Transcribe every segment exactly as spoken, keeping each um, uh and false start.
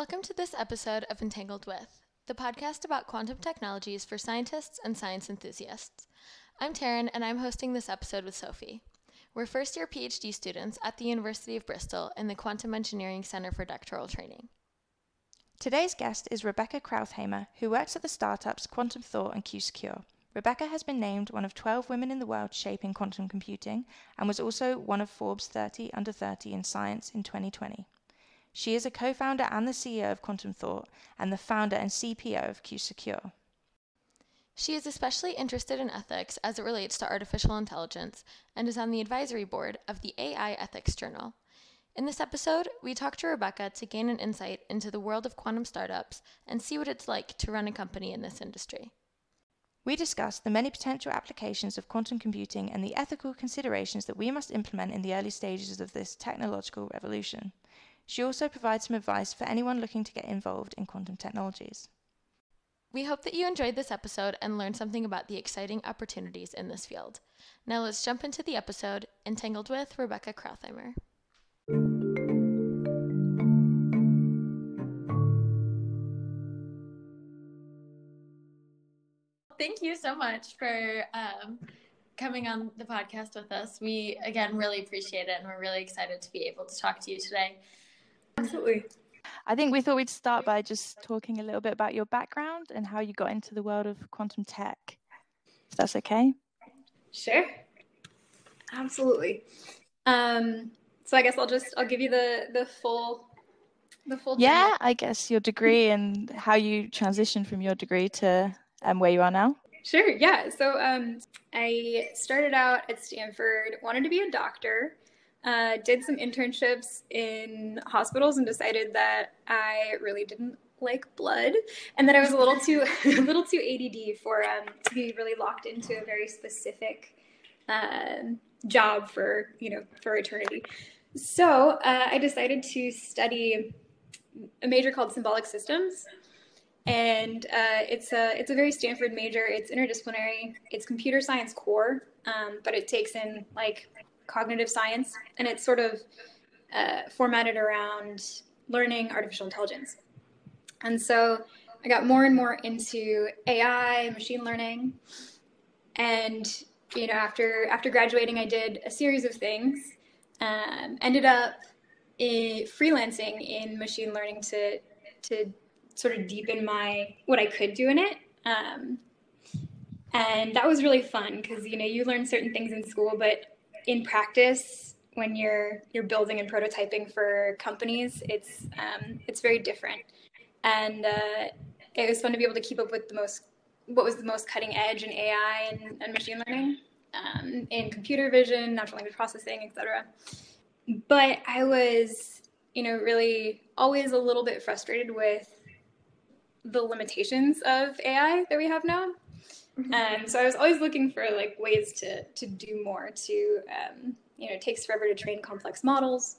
Welcome to this episode of Entangled With, the podcast about quantum technologies for scientists and science enthusiasts. I'm Taryn, and I'm hosting this episode with Sophie. We're first-year PhD students at the University of Bristol in the Quantum Engineering Center for Doctoral Training. Today's guest is Rebecca Krautheimer, who works at the startups Quantum Thought and Q-Secure. Rebecca has been named one of twelve women in the world shaping quantum computing and was also one of Forbes thirty under thirty in science in twenty twenty. She is a co-founder and the C E O of Quantum Thought and the founder and C P O of Q-Secure. She is especially interested in ethics as it relates to artificial intelligence and is on the advisory board of the A I Ethics Journal. In this episode, we talk to Rebecca to gain an insight into the world of quantum startups and see what it's like to run a company in this industry. We discuss the many potential applications of quantum computing and the ethical considerations that we must implement in the early stages of this technological revolution. She also provides some advice for anyone looking to get involved in quantum technologies. We hope that you enjoyed this episode and learned something about the exciting opportunities in this field. Now let's jump into the episode, Entangled with Rebecca Krautheimer. Thank you so much for um, coming on the podcast with us. We, again, really appreciate it, and we're really excited to be able to talk to you today. Absolutely. I think we thought we'd start by just talking a little bit about your background and how you got into the world of quantum tech, if that's okay. Sure. Absolutely. Um, so I guess I'll just, I'll give you the, the full, the full. Yeah, journey. I guess your degree and how you transitioned from your degree to um, where you are now. Sure. Yeah. So um, I started out at Stanford, wanted to be a doctor. Uh, did some internships in hospitals and decided that I really didn't like blood and that I was a little too a little too A D D for um, to be really locked into a very specific uh, job for you know for eternity. So uh, I decided to study a major called symbolic systems, and uh, it's a it's a very Stanford major. It's interdisciplinary. It's computer science core, um, but it takes in like cognitive science, and it's sort of uh, formatted around learning artificial intelligence. And so I got more and more into A I, machine learning, and you know, after after graduating, I did a series of things. Um, ended up in freelancing in machine learning to to sort of deepen my what I could do in it. Um, and that was really fun because you know you learn certain things in school, but in practice, when you're you're building and prototyping for companies, it's um, it's very different, and uh, it was fun to be able to keep up with the most what was the most cutting edge in A I and, and machine learning, um, in computer vision, natural language processing, et cetera. But I was, you know, really always a little bit frustrated with the limitations of A I that we have now. Um, so I was always looking for like ways to to do more. To um, you know, it takes forever to train complex models.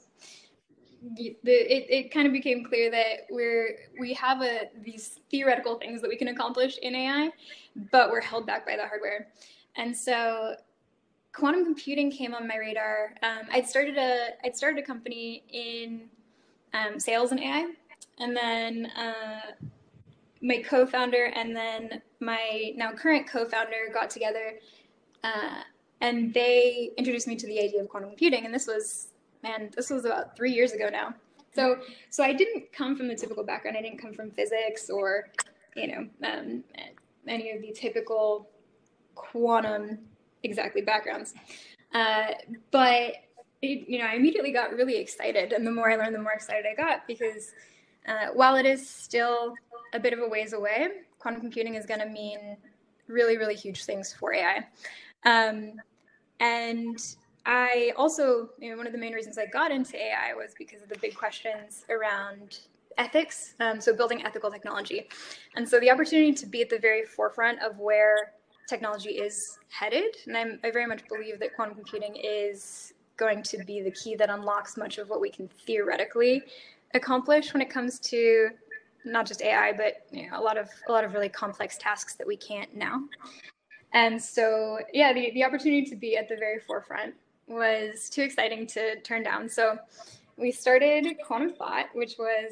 The, it it kind of became clear that we're we have a these theoretical things that we can accomplish in A I, but we're held back by the hardware. And so quantum computing came on my radar. Um, I'd started a I'd started a company in um, sales and A I, and then. Uh, my co-founder and then my now current co-founder got together uh, and they introduced me to the idea of quantum computing. And this was, man, this was about three years ago now. So so I didn't come from the typical background. I didn't come from physics or, you know, um, any of the typical quantum exactly backgrounds. Uh, but, it, you know, I immediately got really excited. And the more I learned, the more excited I got because uh, while it is still a bit of a ways away, quantum computing is going to mean really, really huge things for A I. Um, and I also, you know, one of the main reasons I got into A I was because of the big questions around ethics, um, so building ethical technology. And so the opportunity to be at the very forefront of where technology is headed, and I'm, I very much believe that quantum computing is going to be the key that unlocks much of what we can theoretically accomplish when it comes to not just A I, but you know, a lot of a lot of really complex tasks that we can't now. And so, yeah, the, the opportunity to be at the very forefront was too exciting to turn down. So we started Quantum Thought, which was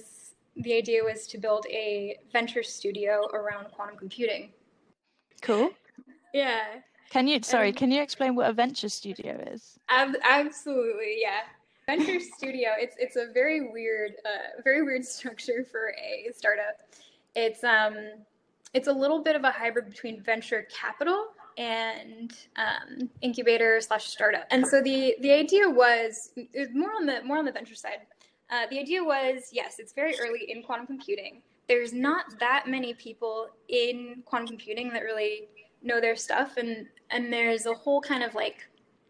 the idea was to build a venture studio around quantum computing. Cool. Yeah. Can you, sorry, And, can you explain what a venture studio is? ab- absolutely, yeah. Venture studio, it's it's a very weird, uh, very weird structure for a startup. It's um, it's a little bit of a hybrid between venture capital and um, incubator slash startup. And so the the idea was it was more on the more on the venture side. Uh, the idea was, yes, it's very early in quantum computing. There's not that many people in quantum computing that really know their stuff, and and there's a whole kind of like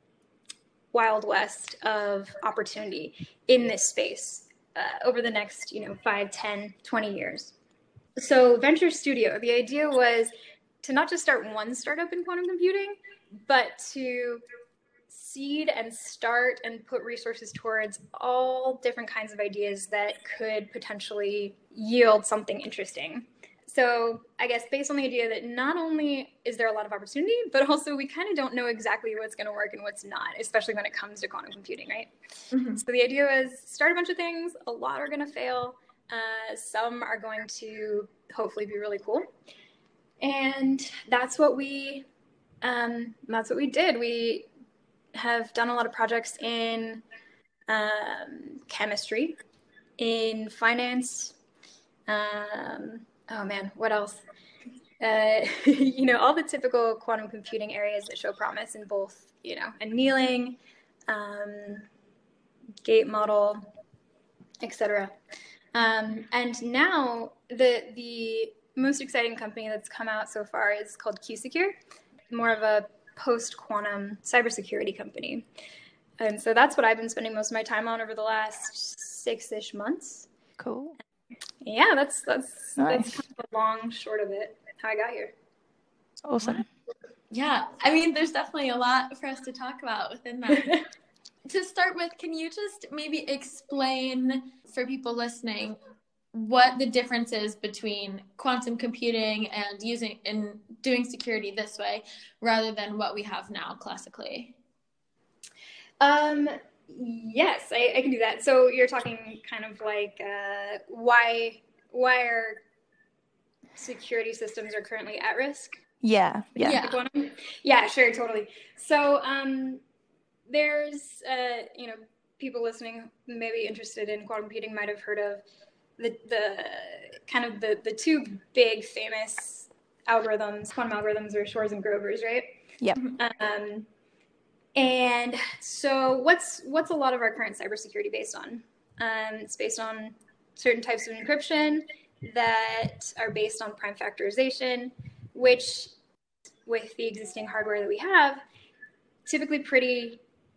wild west of opportunity in this space uh, over the next, you know, five, ten, twenty years. So Venture Studio, the idea was to not just start one startup in quantum computing, but to seed and start and put resources towards all different kinds of ideas that could potentially yield something interesting. So I guess based on the idea that not only is there a lot of opportunity, but also we kind of don't know exactly what's going to work and what's not, especially when it comes to quantum computing, right? Mm-hmm. So the idea was start a bunch of things. A lot are going to fail. Uh, some are going to hopefully be really cool. And that's what we, um, that's what we did. We have done a lot of projects in um, chemistry, in finance, um, oh man, what else? Uh, you know, all the typical quantum computing areas that show promise in both, you know, annealing, um, gate model, et cetera. Um, and now the the most exciting company that's come out so far is called Q-Secure, more of a post-quantum cybersecurity company. And so that's what I've been spending most of my time on over the last six-ish months. Cool. Yeah, that's that's nice. that's kind of the long short of it, how I got here. Awesome. Yeah, I mean, there's definitely a lot for us to talk about within that. To start with, can you just maybe explain for people listening what the difference is between quantum computing and using and doing security this way rather than what we have now classically? Um, yes, I, I can do that. So you're talking kind of like uh, why why our security systems are currently at risk? Yeah, yeah, yeah, yeah, sure, totally. So um, there's uh, you know, people listening maybe interested in quantum computing might have heard of the the kind of the the two big famous algorithms. Quantum algorithms are Shor's and Grover's, right? Yep. Um, and so what's what's a lot of our current cybersecurity based on? Um, it's based on certain types of encryption that are based on prime factorization, which with the existing hardware that we have, typically pretty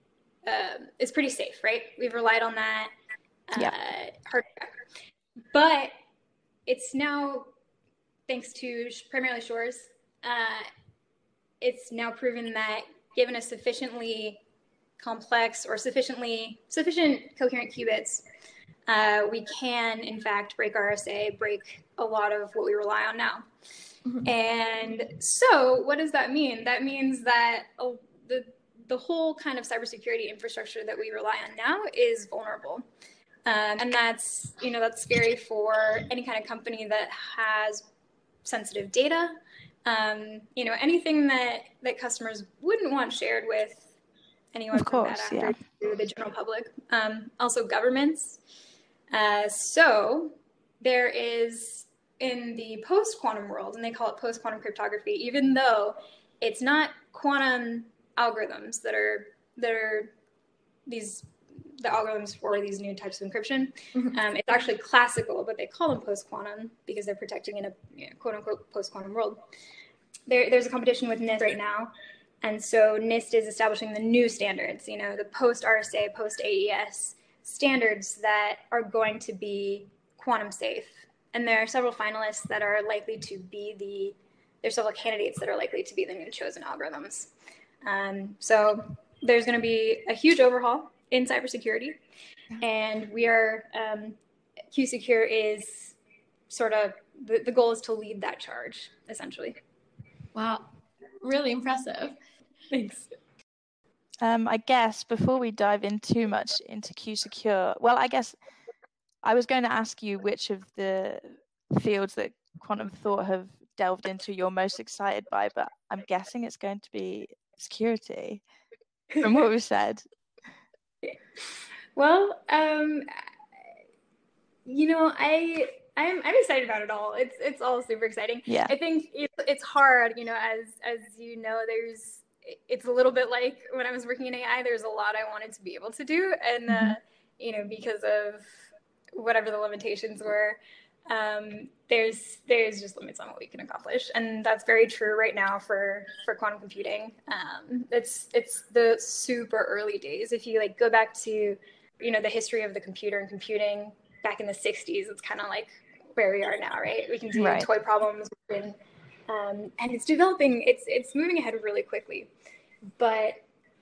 uh, is pretty safe, right? We've relied on that uh, yep. hardware. But it's now, thanks to primarily Shor's, uh, it's now proven that given a sufficiently complex or sufficiently sufficient coherent qubits, uh, we can in fact break R S A, break a lot of what we rely on now. Mm-hmm. And so, what does that mean? That means that uh, the the whole kind of cybersecurity infrastructure that we rely on now is vulnerable. Um, and that's, you know, that's scary for any kind of company that has sensitive data. Um, you know, anything that, that customers wouldn't want shared with anyone of from course, that after yeah. to the general public. Um, also governments. Uh, so there is in the post-quantum world, and they call it post-quantum cryptography, even though it's not quantum algorithms that are that are these the algorithms for these new types of encryption. Mm-hmm. Um, it's actually classical, but they call them post-quantum because they're protecting in a, you know, quote-unquote post-quantum world. There, there's a competition with NIST right now, and so NIST is establishing the new standards, you know, the post-R S A, post-A E S standards that are going to be quantum safe. And there are several finalists that are likely to be the, there's several candidates that are likely to be the new chosen algorithms. Um, so there's going to be a huge overhaul in cybersecurity, and we are, um, Q-Secure is sort of, the, the goal is to lead that charge, essentially. Wow, really impressive. Thanks. Um, I guess before we dive in too much into Q-Secure, well, I guess I was going to ask you which of the fields that quantum thought have delved into you're most excited by, but I'm guessing it's going to be security from what we've said. Well, um, you know, I I'm I'm excited about it all. It's it's all super exciting. Yeah. I think it's it's hard, you know, as as you know, there's it's a little bit like when I was working in A I. There's a lot I wanted to be able to do, and Mm-hmm. uh, you know, because of whatever the limitations were, um, there's there's just limits on what we can accomplish, and that's very true right now for for quantum computing. Um, it's it's the super early days. If you like go back to, you know, the history of the computer and computing back in the sixties, it's kind of like where we are now, right? We can do Right. toy problems, and um, and it's developing. It's it's moving ahead really quickly, but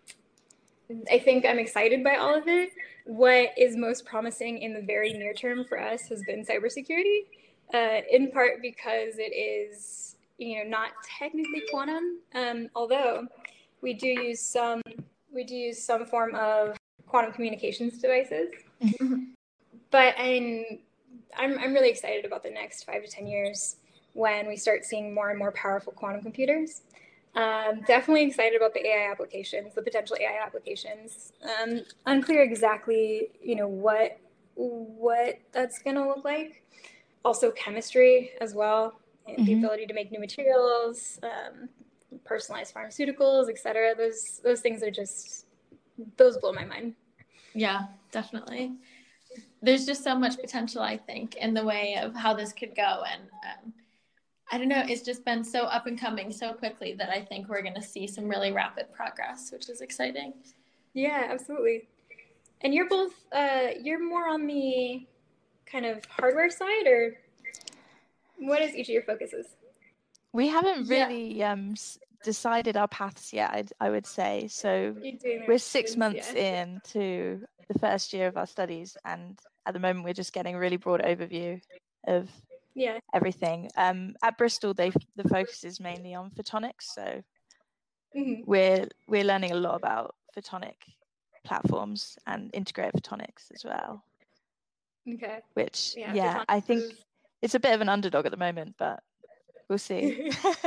I think I'm excited by all of it. What is most promising in the very near term for us has been cybersecurity, uh, in part because it is, you know, not technically quantum, um, although we do use some we do use some form of quantum communications devices. Mm-hmm. But I'm, I'm I'm really excited about the next five to ten years when we start seeing more and more powerful quantum computers. Um, definitely excited about the A I applications, the potential A I applications. Um, unclear exactly, you know, what what that's going to look like. Also, chemistry as well, and mm-hmm. the ability to make new materials, um, personalized pharmaceuticals, et cetera. Those those things are just those blow my mind. Yeah, definitely. There's just so much potential, I think, in the way of how this could go, and um, I don't know, it's just been so up and coming so quickly that I think we're going to see some really rapid progress, which is exciting. Yeah, absolutely. And you're both, uh, you're more on the kind of hardware side, or what is each of your focuses? We haven't really yeah. um, decided our paths yet, I'd, I would say. So we're six months yeah. in to the first year of our studies, and at the moment we're just getting a really broad overview of yeah. everything. Um, at Bristol, they the focus is mainly on photonics, so mm-hmm. we're we're learning a lot about photonic platforms and integrated photonics as well. Okay. Which yeah, yeah I think is... it's a bit of an underdog at the moment, but we'll see.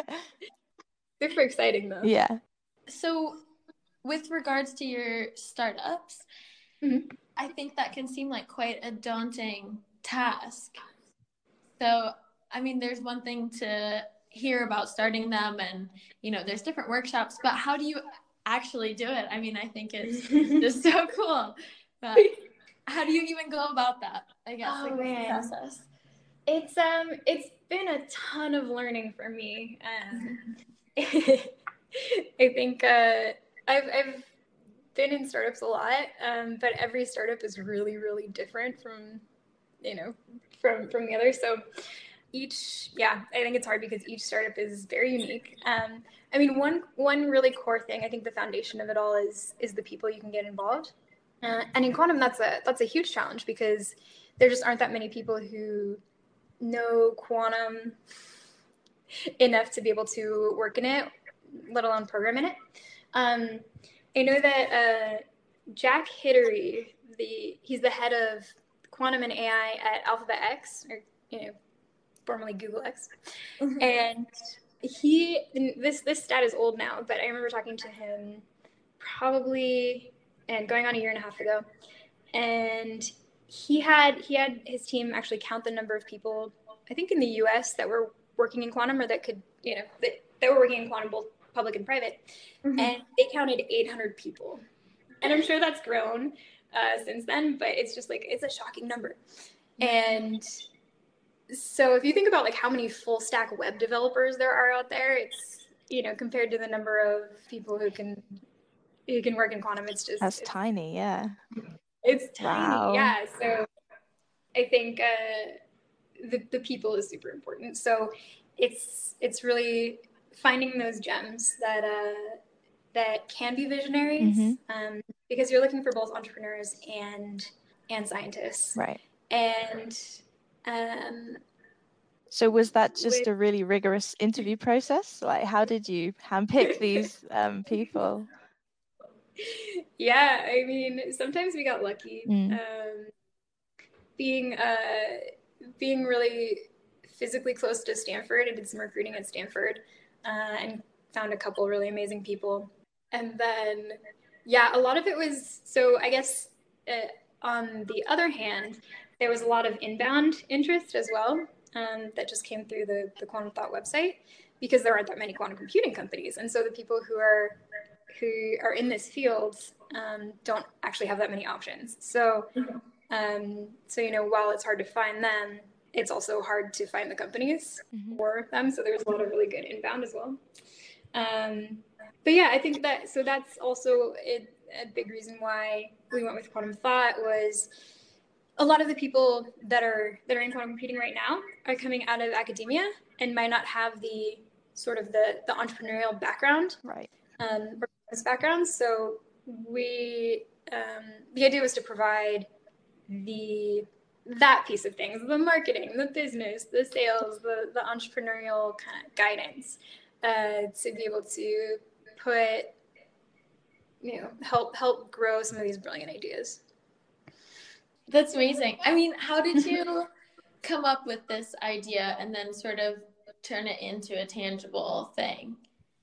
Super exciting though. Yeah. So, with regards to your startups, mm-hmm. I think that can seem like quite a daunting task. So, I mean, there's one thing to hear about starting them, and, you know, there's different workshops, but how do you actually do it? I mean, I think it's, it's just so cool. But how do you even go about that? I guess, oh, like, what's man. the process? It's, um, it's been a ton of learning for me. Um, I think uh, I've, I've been in startups a lot, um, but every startup is really, really different from, you know, from, from the others. So each, yeah, I think it's hard because each startup is very unique. Um, I mean, one, one really core thing, I think the foundation of it all is, is the people you can get involved. Uh, and in quantum, that's a, that's a huge challenge because there just aren't that many people who know quantum enough to be able to work in it, let alone program in it. Um, I know that uh, Jack Hittery, the he's the head of quantum and A I at Alphabet X, or you know, formerly Google X, mm-hmm. and he this this stat is old now, but I remember talking to him probably and going on a year and a half ago, and he had he had his team actually count the number of people, I think in the U S that were working in quantum or that could you know that, that were working in quantum both public and private, mm-hmm. and they counted eight hundred people, and I'm sure that's grown uh, since then, but it's just like it's a shocking number. And so if you think about like how many full stack web developers there are out there, it's you know compared to the number of people who can who can work in quantum, it's just that's it's, tiny. Yeah, it's tiny. Wow. Yeah, so I think uh, the the people is super important. So it's it's really finding those gems that uh, that can be visionaries, mm-hmm. um, because you're looking for both entrepreneurs and and scientists. Right. And um, so was that just with, a really rigorous interview process? Like, how did you handpick these um, people? Yeah, I mean, sometimes we got lucky. Mm. Um, being uh, being really physically close to Stanford. I did some recruiting at Stanford uh, and found a couple really amazing people. And then, yeah, a lot of it was, so I guess uh, on the other hand, there was a lot of inbound interest as well um, that just came through the, the Quantum Thought website, because there aren't that many quantum computing companies. And so the people who are who are in this field um, don't actually have that many options. So, um, so you know, while it's hard to find them, it's also hard to find the companies mm-hmm. for them. So there's a lot of really good inbound as well. Um, but yeah, I think that, so that's also a, a big reason why we went with Quantum Thought. Was a lot of the people that are that are in quantum computing right now are coming out of academia and might not have the sort of the the entrepreneurial background, right? Um, or business background. So we um, the idea was to provide the that piece of things, the marketing, the business, the sales, the the entrepreneurial kind of guidance, uh, to be able to put, you know, help help grow some of these brilliant ideas. That's amazing. I mean, how did you come up with this idea and then sort of turn it into a tangible thing?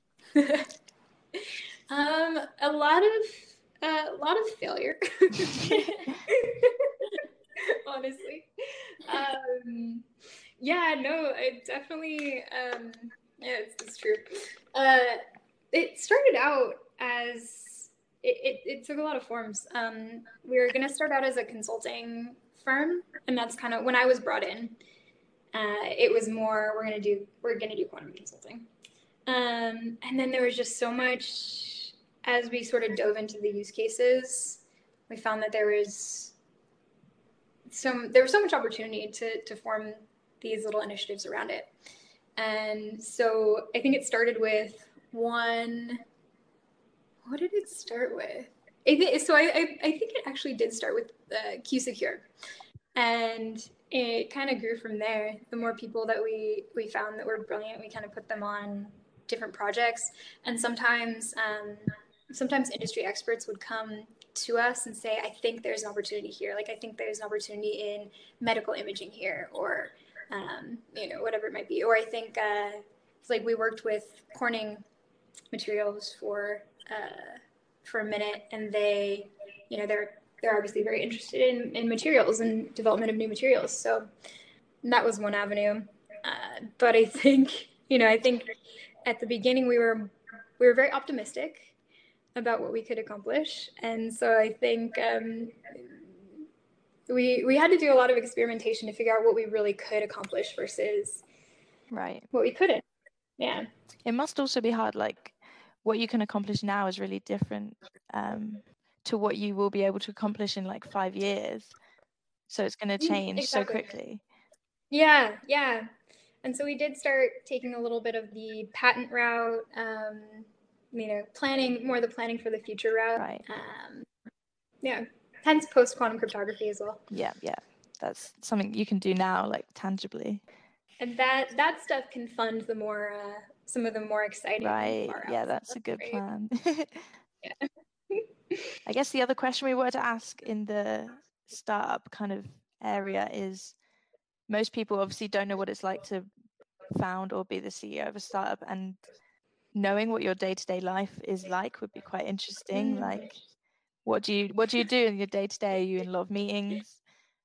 um, a lot of uh, a lot of failure. Honestly, um, yeah, no, it definitely, um, yeah, it's, it's true. Uh, it started out as it, it, it took a lot of forms. Um, we were going to start out as a consulting firm, and that's kind of when I was brought in. Uh, it was more we're going to do we're going to do quantum consulting, um, and then there was just so much as we sort of dove into the use cases. We found that there was So there was so much opportunity to to form these little initiatives around it. And so I think it started with one, what did it start with? I think, so I, I, I think it actually did start with uh, Q-Secure. And it kind of grew from there. The more people that we, we found that were brilliant, we kind of put them on different projects. And sometimes, um, sometimes industry experts would come to us and say, I think there's an opportunity here. Like, I think there's an opportunity in medical imaging here, or, um, you know, whatever it might be. Or I think uh, it's like we worked with Corning Materials for uh, for a minute, and they, you know, they're they're obviously very interested in, in materials and development of new materials. So that was one avenue. Uh, but I think, you know, I think at the beginning we were we were very optimistic about what we could accomplish. And so I think um, we we had to do a lot of experimentation to figure out what we really could accomplish versus right what we couldn't. Yeah. It must also be hard, like what you can accomplish now is really different um, to what you will be able to accomplish in like five years. So it's going to change exactly. so quickly. Yeah, yeah. And so we did start taking a little bit of the patent route, um, you know, planning, more the planning for the future route. Right. Um, yeah. Hence post-quantum cryptography as well. Yeah, yeah. That's something you can do now, like tangibly. And that that stuff can fund the more, uh, some of the more exciting. Right. Yeah, that's stuff, a good right? plan. Yeah. I guess the other question we wanted to ask in the startup kind of area is, most people obviously don't know what it's like to found or be the C E O of a startup, and knowing what your day-to-day life is like would be quite interesting. Mm. Like, what do you what do you do in your day-to-day? Are you in a lot of meetings?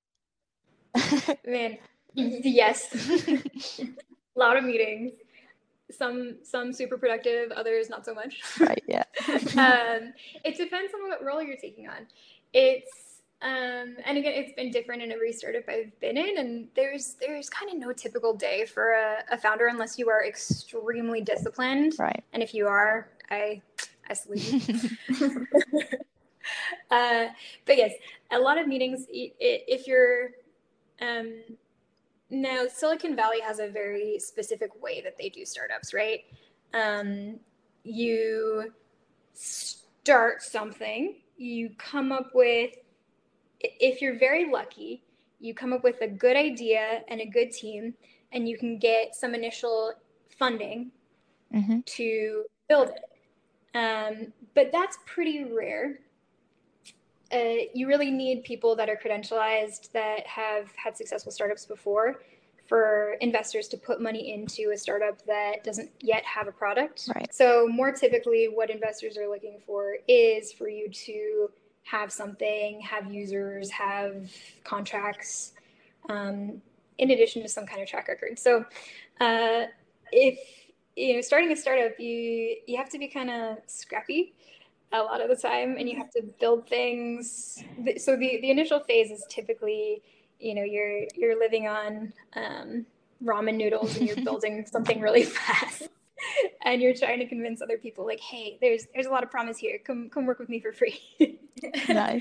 Man, yes. A lot of meetings. Some some super productive, others not so much. Right, yeah. um, it depends on what role you're taking on. It's um, and again, it's been different in every startup I've been in, and there's there's kind of no typical day for a, a founder unless you are extremely disciplined. Right. And if you are, I I salute you. uh, but yes, a lot of meetings. If you're um, now, Silicon Valley has a very specific way that they do startups, right? Um, you start something, you come up with, if you're very lucky, you come up with a good idea and a good team, and you can get some initial funding mm-hmm. to build it. Um, but that's pretty rare. uh, you really need people that are credentialized, that have had successful startups before, for investors to put money into a startup that doesn't yet have a product. Right. So more typically what investors are looking for is for you to have something, have users, have contracts, um, in addition to some kind of track record. So uh, if, you know, starting a startup, you, you have to be kind of scrappy a lot of the time, and you have to build things. So the, the initial phase is typically, you know, you're you're living on um, ramen noodles, and you're building something really fast, and you're trying to convince other people, like, hey, there's there's a lot of promise here. Come come work with me for free. Nice.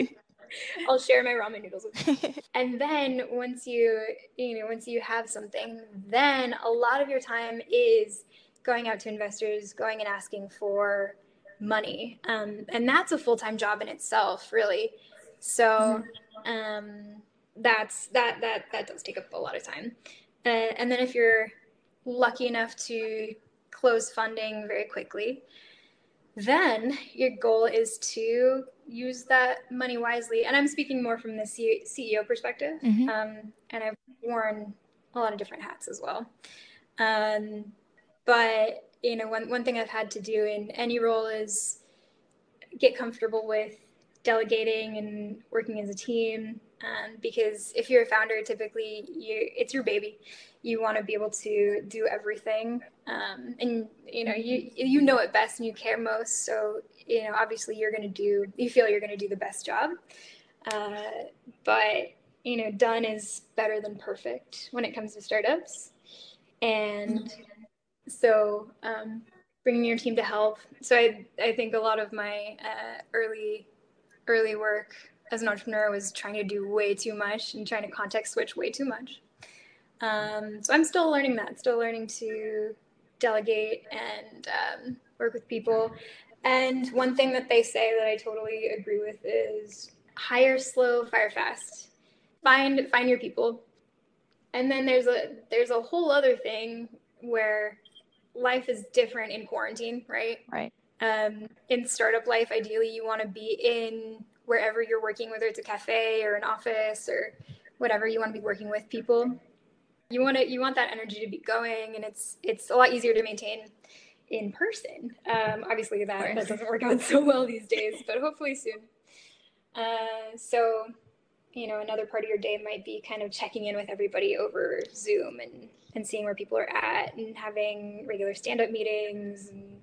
I'll share my ramen noodles with you. And then once you you know once you have something, then a lot of your time is going out to investors, going and asking for money, um, and that's a full-time job in itself, really. So um, that's that that that does take up a lot of time. Uh, and then if you're lucky enough to close funding very quickly, then your goal is to use that money wisely. And I'm speaking more from the C- CEO perspective, Mhm. um, and I've worn a lot of different hats as well. Um, but you know, one one thing I've had to do in any role is get comfortable with delegating and working as a team, um, because if you're a founder, typically you it's your baby. You want to be able to do everything, um, and you know you you know it best and you care most. So you know obviously you're going to do you feel you're going to do the best job, uh, but you know done is better than perfect when it comes to startups, and so um, bringing your team to help. So I, I think a lot of my uh, early early work as an entrepreneur was trying to do way too much and trying to context switch way too much. Um, so I'm still learning that, still learning to delegate and um, work with people. And one thing that they say that I totally agree with is hire slow, fire fast. Find find your people. And then there's a there's a whole other thing where life is different in quarantine, right? Right. Um, in startup life, ideally, you want to be in wherever you're working, whether it's a cafe or an office or whatever. You want to be working with people. You want to you want that energy to be going, and it's it's a lot easier to maintain in person. Um, obviously, that that doesn't work out so well these days, but hopefully soon. Uh, so, you know, another part of your day might be kind of checking in with everybody over Zoom and and seeing where people are at and having regular stand-up meetings and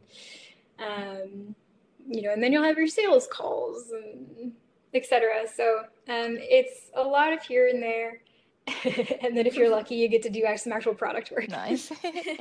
um, you know, and then you'll have your sales calls and et cetera. So um, it's a lot of here and there. And then if you're lucky, you get to do some actual product work. Nice.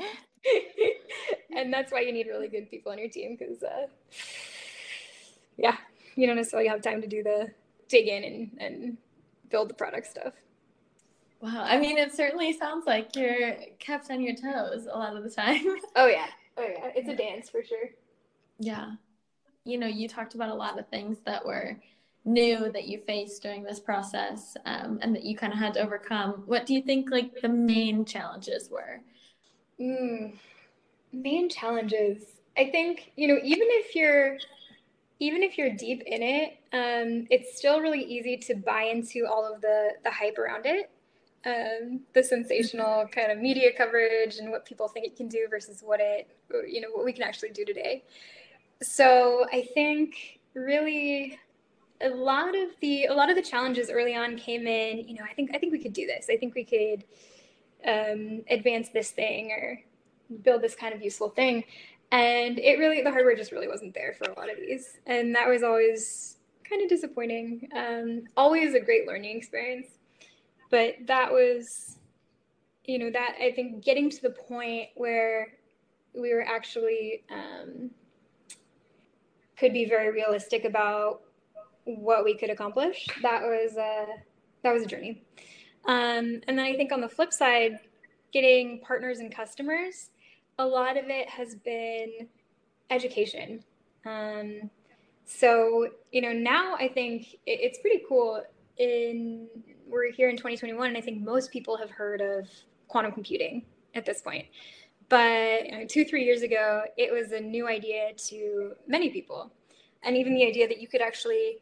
And that's why you need really good people on your team, because uh, yeah, you don't necessarily have time to do the dig in and, and build the product stuff. Wow. I mean, it certainly sounds like you're kept on your toes a lot of the time. Oh, yeah. Oh, yeah. It's a dance for sure. Yeah. You know, you talked about a lot of things that were new that you faced during this process, um, and that you kind of had to overcome. What do you think, like, the main challenges were? Mm, main challenges. I think, you know, even if you're even if you're deep in it, um, it's still really easy to buy into all of the the hype around it. Um, the sensational kind of media coverage and what people think it can do versus what it, you know, what we can actually do today. So I think really a lot of the a lot of the challenges early on came in, you know, I think I think we could do this. I think we could um, advance this thing or build this kind of useful thing. And it really, the hardware just really wasn't there for a lot of these. And that was always kind of disappointing. Um, always a great learning experience. But that was, you know, that I think getting to the point where we were actually um, could be very realistic about what we could accomplish. That was a, that was a journey. Um, and then I think on the flip side, getting partners and customers, a lot of it has been education. Um, so, you know, now I think it, it's pretty cool. In we're here in twenty twenty-one, and I think most people have heard of quantum computing at this point. But you know, two, three years ago, it was a new idea to many people. And even the idea that you could actually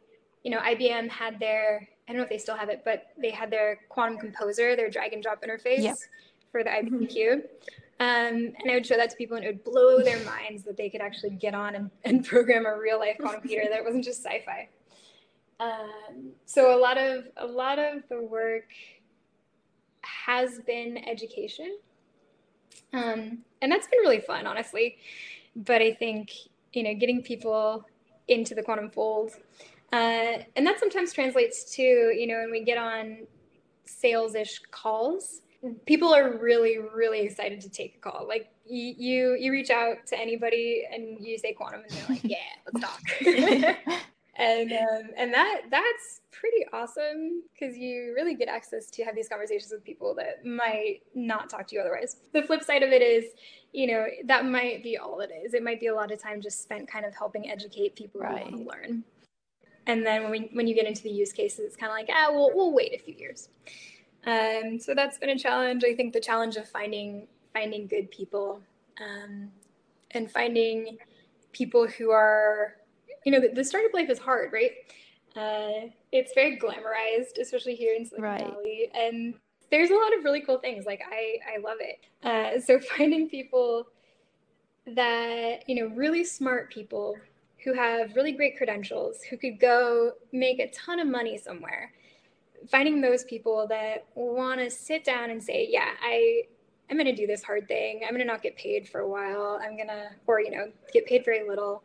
you know, I B M had their, I don't know if they still have it, but they had their Quantum Composer, their drag and drop interface yep. for the I B M Cube. Um, and I would show that to people, and it would blow their minds that they could actually get on and, and program a real life quantum computer, that it wasn't just sci-fi. Um, so a lot of a lot of the work has been education, um, and that's been really fun, honestly. But I think, you know, getting people into the quantum fold, uh, and that sometimes translates to, you know, when we get on sales-ish calls, people are really, really excited to take a call. Like you, you, you reach out to anybody and you say quantum, and they're like, "Yeah, let's talk." and um, and that that's pretty awesome, because you really get access to have these conversations with people that might not talk to you otherwise. The flip side of it is, you know, that might be all it is. It might be a lot of time just spent kind of helping educate people right. who want to learn. And then when we, when you get into the use cases, it's kind of like, ah, we'll we'll wait a few years. Um, so that's been a challenge. I think the challenge of finding finding good people, um, and finding people who are, you know, the, the startup life is hard, right? Uh, it's very glamorized, especially here in Silicon right. Valley, and there's a lot of really cool things. Like I, I love it. Uh, so finding people that, you know, really smart people who have really great credentials, who could go make a ton of money somewhere. Finding those people that want to sit down and say, yeah, I, I'm going to do this hard thing. I'm going to not get paid for a while. I'm going to, or, you know, get paid very little.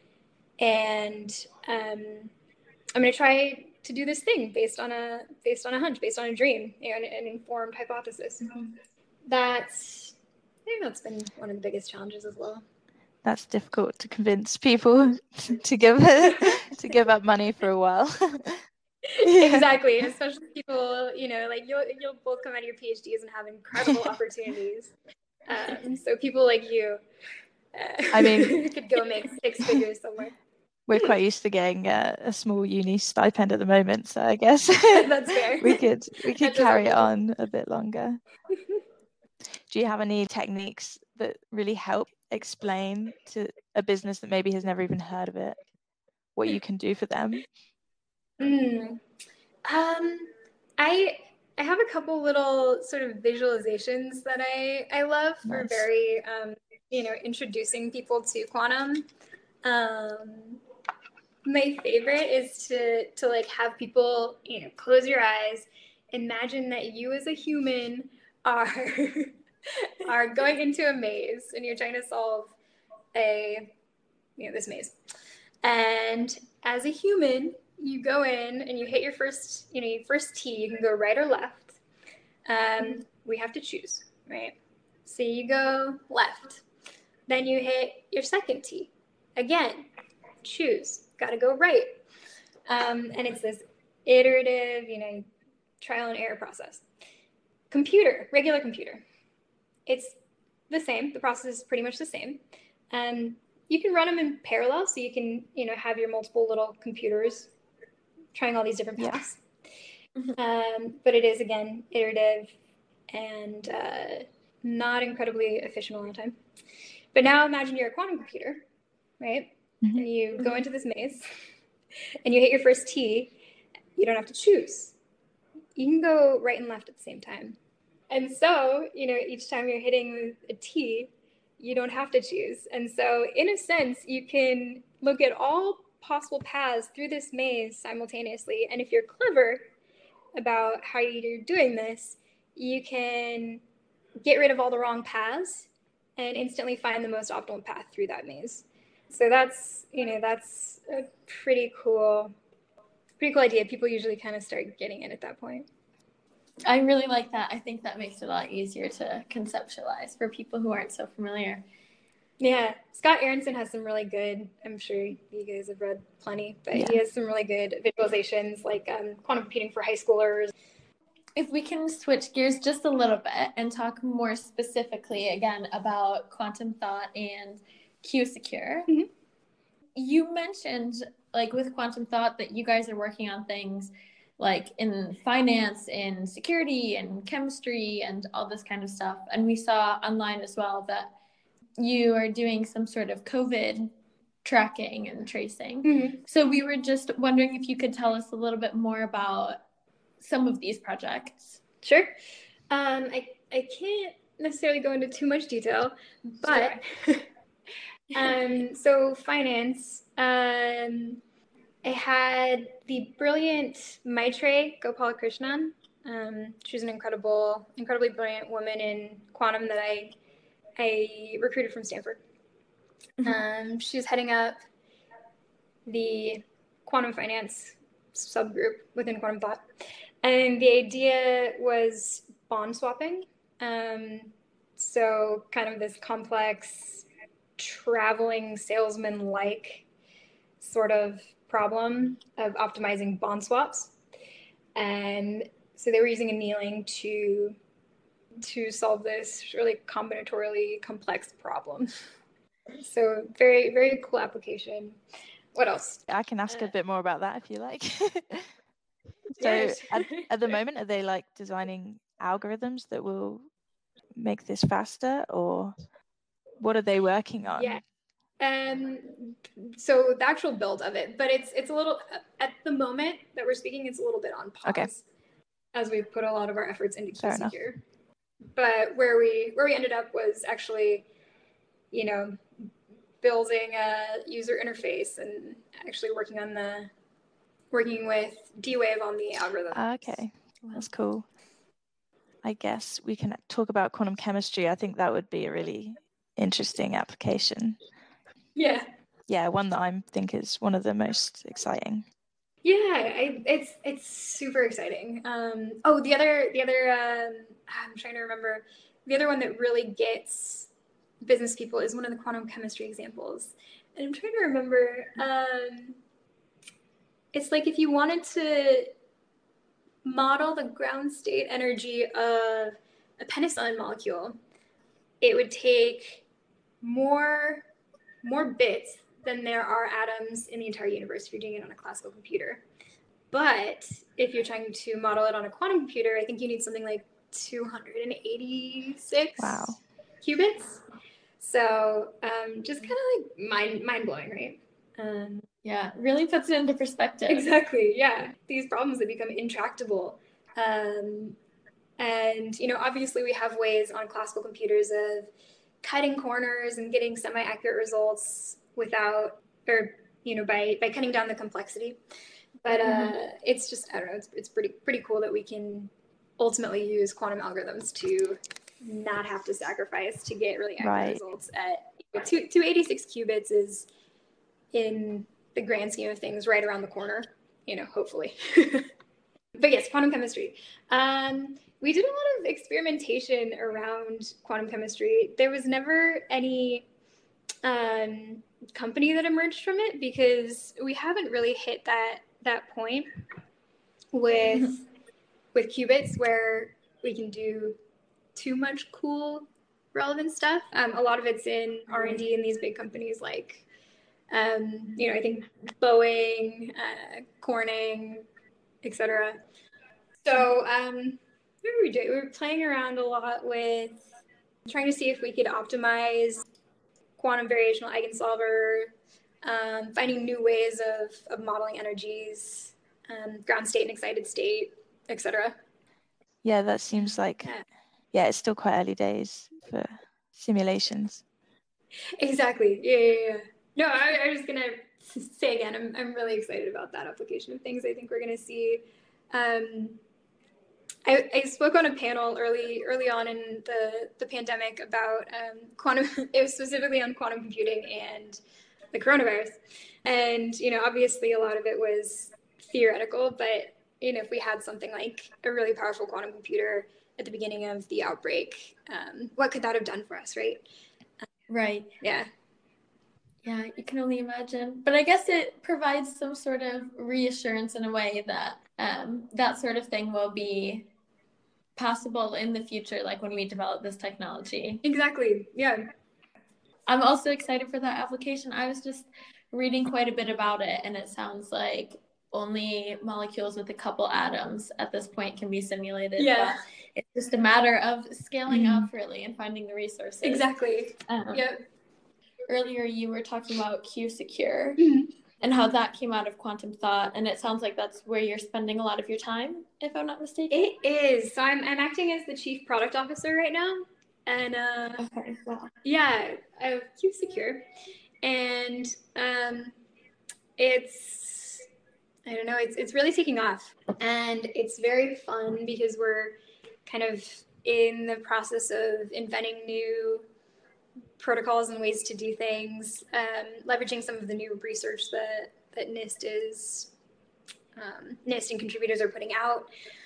And um, I'm going to try to do this thing based on a, based on a hunch, based on a dream, you know, an, an informed hypothesis. Mm-hmm. That's, I think that's been one of the biggest challenges as well. That's difficult to convince people to give to give up money for a while. Yeah. Exactly, especially people, you know, like you'll you'll both come out of your PhDs and have incredible opportunities. Um, so people like you, uh, I mean, could go make six figures somewhere. We're quite used to getting a, a small uni stipend at the moment, so I guess that's fair. we could we could carry it on a bit longer. Do you have any techniques that really help explain to a business that maybe has never even heard of it what you can do for them? Mm. Um, I I have a couple little sort of visualizations that I I love for nice. very um, you know, introducing people to quantum. Um, my favorite is to to like have people, you know, close your eyes, imagine that you as a human are are going into a maze and you're trying to solve a, you know, this maze. And as a human, you go in and you hit your first, you know, your first tee. You can go right or left. Um, we have to choose, right? So you go left. Then you hit your second tee. Again, choose. Got to go right. Um, and it's this iterative, you know, trial and error process. Computer, regular computer. It's the same. The process is pretty much the same. Um, you can run them in parallel, so you can, you know, have your multiple little computers trying all these different paths. Yeah. Um, but it is, again, iterative and uh, not incredibly efficient all the time. But now imagine you're a quantum computer, right? Mm-hmm. And you go into this maze and you hit your first tee. You don't have to choose. You can go right and left at the same time. And so, you know, each time you're hitting a tee, you don't have to choose. And so, in a sense, you can look at all possible paths through this maze simultaneously. And if you're clever about how you're doing this, you can get rid of all the wrong paths and instantly find the most optimal path through that maze. So that's, you know, that's a pretty cool, pretty cool idea. People usually kind of start getting it at that point. I really like that. I think that makes it a lot easier to conceptualize for people who aren't so familiar. Yeah. Scott Aronson has some really good, I'm sure you guys have read plenty, but yeah. He has some really good visualizations, like um, quantum computing for high schoolers. If we can switch gears just a little bit and talk more specifically again about quantum thought and Q-Secure. Mm-hmm. You mentioned, like, with quantum thought that you guys are working on things like in finance, in security, and chemistry, and all this kind of stuff. And we saw online as well that you are doing some sort of COVID tracking and tracing. Mm-hmm. So we were just wondering if you could tell us a little bit more about some of these projects. Sure. Um, I, I can't necessarily go into too much detail, but um, so finance, um, I had the brilliant Maitre Gopalakrishnan. Um, she's an incredible, incredibly brilliant woman in quantum that I, I recruited from Stanford. Mm-hmm. Um, she's heading up the quantum finance subgroup within quantum thought. And the idea was bond swapping. Um, so kind of this complex traveling salesman-like sort of problem of optimizing bond swaps. And so they were using annealing to to solve this really combinatorially complex problem. So very, very cool application. What else? I can ask uh, a bit more about that if you like. So yes. at, at the moment, are they like designing algorithms that will make this faster, or what are they working on? Yeah. Um, so the actual build of it, but it's it's a little, at the moment that we're speaking, it's a little bit on pause. Okay. As we've put a lot of our efforts into Fair Q C enough. here. But where we where we ended up was actually, you know, building a user interface and actually working on the working with D-Wave on the algorithm. Okay, that's cool. I guess we can talk about quantum chemistry. I think that would be a really interesting application. Yeah. Yeah, one that I think is one of the most exciting. Yeah, I, it's it's super exciting. Um, oh, the other the other um, I'm trying to remember the other one that really gets business people is one of the quantum chemistry examples, and I'm trying to remember. Um, it's like if you wanted to model the ground state energy of a penicillin molecule, it would take more more bits than there are atoms in the entire universe if you're doing it on a classical computer. But if you're trying to model it on a quantum computer, I think you need something like two hundred eighty-six wow. qubits. So um, just kind of like mind mind blowing, right? Um, yeah, really puts it into perspective. Exactly. Yeah, these problems that become intractable. Um, and you know, obviously, we have ways on classical computers of cutting corners and getting semi-accurate results without, or you know, by by cutting down the complexity. But uh, mm-hmm. it's just, I don't know, it's it's pretty pretty cool that we can ultimately use quantum algorithms to not have to sacrifice to get really accurate right. results at two, two eighty-six qubits is, in the grand scheme of things, right around the corner, you know, hopefully. But yes, quantum chemistry. Um, we did a lot of experimentation around quantum chemistry. There was never any um, company that emerged from it because we haven't really hit that that point with with qubits where we can do too much cool relevant stuff. Um, a lot of it's in R and D in these big companies like, um, you know, I think Boeing, uh, Corning, et cetera. So um, what were we doing? We were playing around a lot with trying to see if we could optimize quantum variational eigensolver, um, finding new ways of, of modeling energies, um, ground state and excited state, et cetera. Yeah, that seems like, yeah. yeah, it's still quite early days for simulations. Exactly. Yeah, yeah, yeah. No, I, I was going to say again, I'm, I'm really excited about that application of things. I think we're going to see. Um, I, I spoke on a panel early early on in the, the pandemic about um, quantum, it was specifically on quantum computing and the coronavirus. And, you know, obviously a lot of it was theoretical, but, you know, if we had something like a really powerful quantum computer at the beginning of the outbreak, um, what could that have done for us, right? Right. Yeah. Yeah, you can only imagine. But I guess it provides some sort of reassurance in a way that um, that sort of thing will be possible in the future, like when we develop this technology. Exactly. Yeah. I'm also excited for that application. I was just reading quite a bit about it, and it sounds like only molecules with a couple atoms at this point can be simulated. Yeah. But it's just a matter of scaling mm. up, really, and finding the resources. Exactly. Um, yep. earlier you were talking about Q-Secure Mhm. and how that came out of Quantum Thought, and it sounds like that's where you're spending a lot of your time, if I'm not mistaken. It is. So I'm I'm acting as the chief product officer right now, and uh, Okay, wow. yeah, of Q-Secure, and um, it's I don't know, it's it's really taking off, and it's very fun because we're kind of in the process of inventing new protocols and ways to do things, um, leveraging some of the new research that that NIST is um, NIST and contributors are putting out.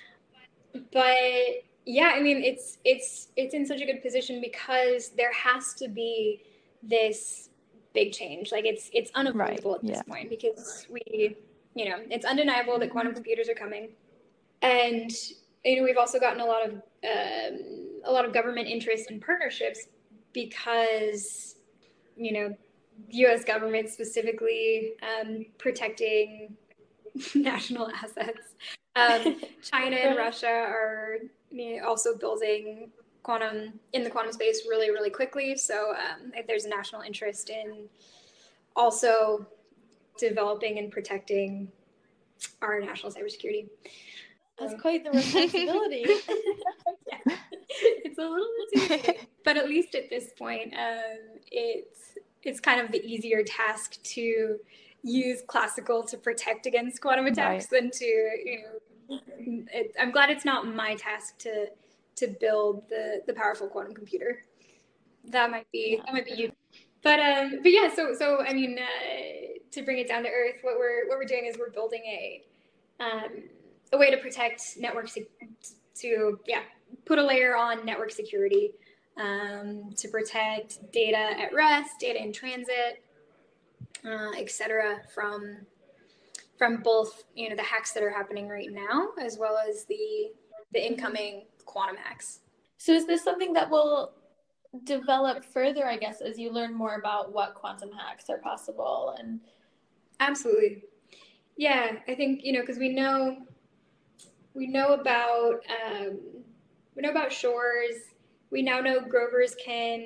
But yeah, I mean, it's it's it's in such a good position because there has to be this big change. Like it's it's unavoidable Right, at this yeah. point because we, you know, it's undeniable that quantum computers are coming, and you know we've also gotten a lot of um, a lot of government interest in partnerships because you know U S government specifically um, protecting national assets. Um, China and Russia are you know, also building quantum in the quantum space really, really quickly. So um, there's a national interest in also developing and protecting our national cybersecurity. That's quite the responsibility. Yeah. It's a little intimidating, but at least at this point, um, it's it's kind of the easier task to use classical to protect against quantum attacks Right. than to you know. It, I'm glad it's not my task to to build the the powerful quantum computer. That might be Yeah. that might be you. But um, but yeah. So so I mean, uh, to bring it down to earth, what we're what we're doing is we're building a um, a way to protect networks to, to yeah put a layer on network security um, to protect data at rest, data in transit, uh, et cetera from from both you know the hacks that are happening right now as well as the the incoming quantum hacks. So is this something that will develop further, I guess, as you learn more about what quantum hacks are possible? And absolutely, yeah, I think you know because we know we know about um, we know about Shors. We now know Grovers can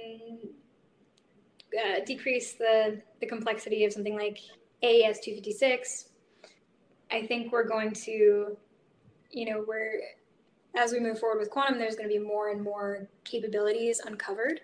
uh, decrease the the complexity of something like A E S two fifty-six. I think we're going to, you know, we're as we move forward with quantum, there's going to be more and more capabilities uncovered.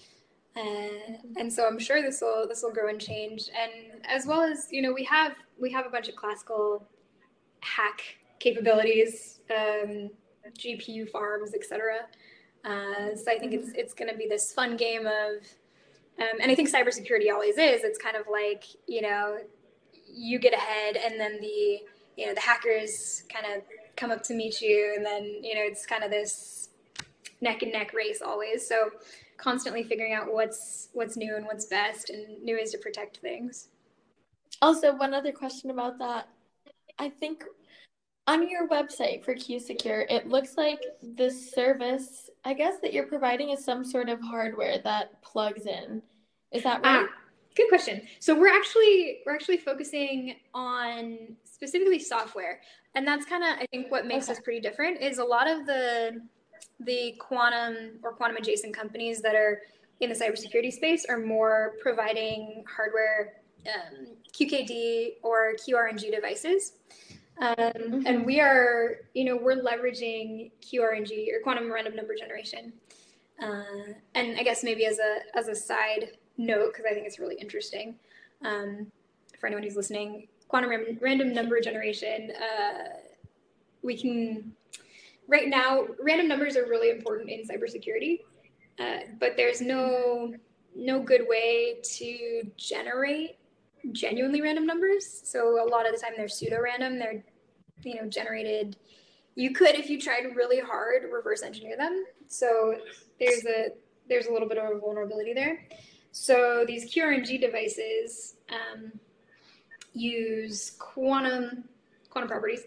Uh, and so I'm sure this will this will grow and change, and as well as you know we have we have a bunch of classical hack capabilities, um, G P U farms, et cetera. Uh, so I think it's it's going to be this fun game of, um, and I think cybersecurity always is. It's kind of like you know you get ahead, and then the you know the hackers kind of come up to meet you, and then you know it's kind of this neck and neck race always. So constantly figuring out what's what's new and what's best and new ways to protect things. Also, one other question about that. I think on your website for Q-Secure, it looks like the service, I guess, that you're providing is some sort of hardware that plugs in. Is that right? Ah, good question. So we're actually we're actually focusing on specifically software, and that's kind of I think what makes Okay. us pretty different is a lot of the the quantum or quantum adjacent companies that are in the cybersecurity space are more providing hardware, um, Q K D or Q R N G devices. Um, Mhm. And we are, you know, we're leveraging Q R N G or quantum random number generation. Uh, and I guess maybe as a as a side note, because I think it's really interesting um, for anyone who's listening, quantum ram- random number generation. Uh, we can right now random numbers are really important in cybersecurity, uh, but there's no no good way to generate genuinely random numbers. So a lot of the time they're pseudo random. They're you know generated. You could, if you tried really hard, reverse engineer them. So there's a there's a little bit of a vulnerability there. So these Q R N G devices um, use quantum quantum properties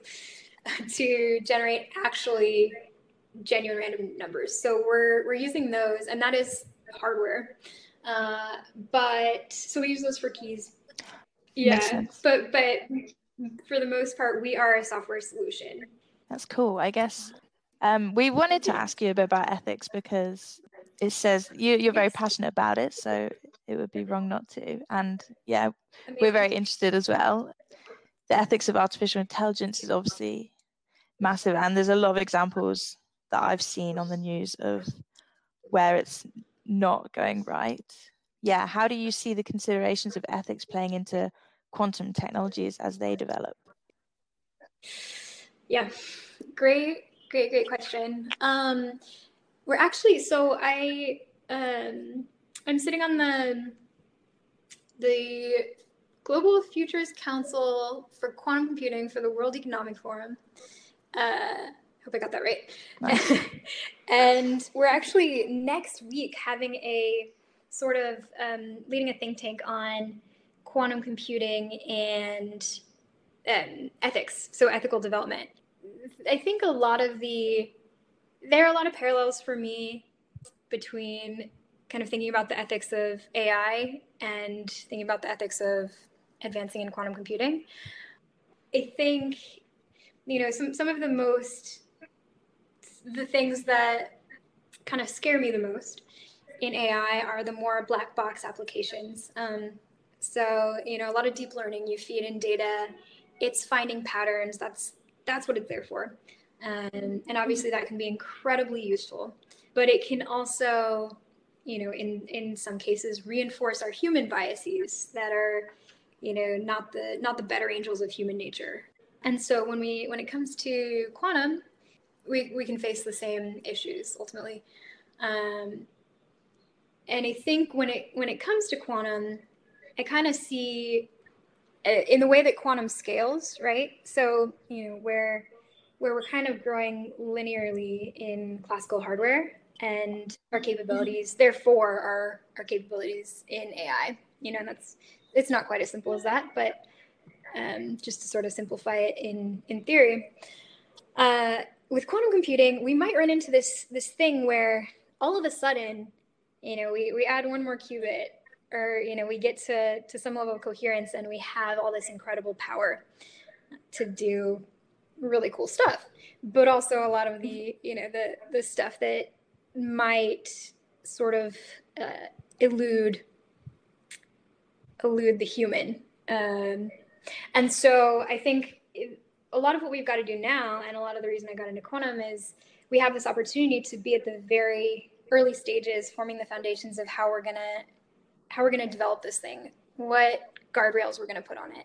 to generate actually genuine random numbers. So we're we're using those, and that is hardware. Uh, but so we use those for keys. Yeah, but but for the most part, we are a software solution. That's cool. I guess um, we wanted to ask you a bit about ethics because it says you, you're very passionate about it. So it would be wrong not to. And yeah, Amazing. We're very interested as well. The ethics of artificial intelligence is obviously massive, and there's a lot of examples that I've seen on the news of where it's not going right. Yeah, how do you see the considerations of ethics playing into quantum technologies as they develop? Yeah, great, great, great question. Um, we're actually, so I, um, I'm sitting on the the Global Futures Council for Quantum Computing for the World Economic Forum. Uh, hope I got that right. Nice. And we're actually next week having a sort of um, leading a think tank on quantum computing and um, ethics, so ethical development. I think a lot of the, there are a lot of parallels for me between kind of thinking about the ethics of A I and thinking about the ethics of advancing in quantum computing. I think, you know, some, some of the most, the things that kind of scare me the most in A I are the more black box applications. Um, so, you know, a lot of deep learning, you feed in data, it's finding patterns, that's, that's what it's there for. Um, and obviously that can be incredibly useful, but it can also, you know, in, in some cases reinforce our human biases that are, you know, not the, not the better angels of human nature. And so when we, when it comes to quantum, we, we can face the same issues ultimately. Um, and I think when it, when it comes to quantum, I kind of see uh, in the way that quantum scales, right? So, you know, where, where we're kind of growing linearly in classical hardware and our capabilities, therefore our, our capabilities in A I, you know, and that's, it's not quite as simple as that, but um, just to sort of simplify it in, in theory, uh, with quantum computing, we might run into this, this thing where all of a sudden, you know, we, we add one more qubit, or, you know, we get to, to some level of coherence and we have all this incredible power to do really cool stuff, but also a lot of the, you know, the, the stuff that might sort of uh, elude, elude the human. Um, and so I think it, a lot of what we've got to do now, and a lot of the reason I got into quantum is we have this opportunity to be at the very early stages, forming the foundations of how we're going to, how we're going to develop this thing, what guardrails we're going to put on it.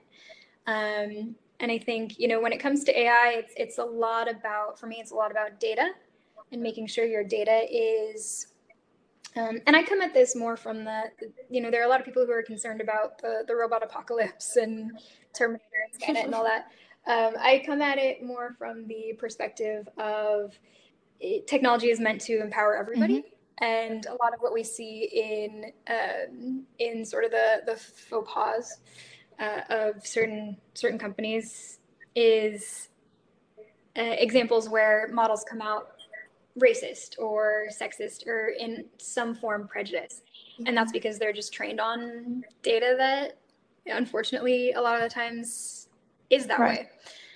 Um, and I think, you know, when it comes to A I, it's, it's a lot about, for me, it's a lot about data and making sure your data is, um, and I come at this more from the, you know, there are a lot of people who are concerned about the, the robot apocalypse and Terminator and Skynet and all that. Um, I come at it more from the perspective of it, technology is meant to empower everybody. Mm-hmm. And a lot of what we see in um, in sort of the, the faux pas uh, of certain certain companies is uh, examples where models come out racist or sexist or in some form prejudice. And that's because they're just trained on data that unfortunately a lot of the times is that right. way.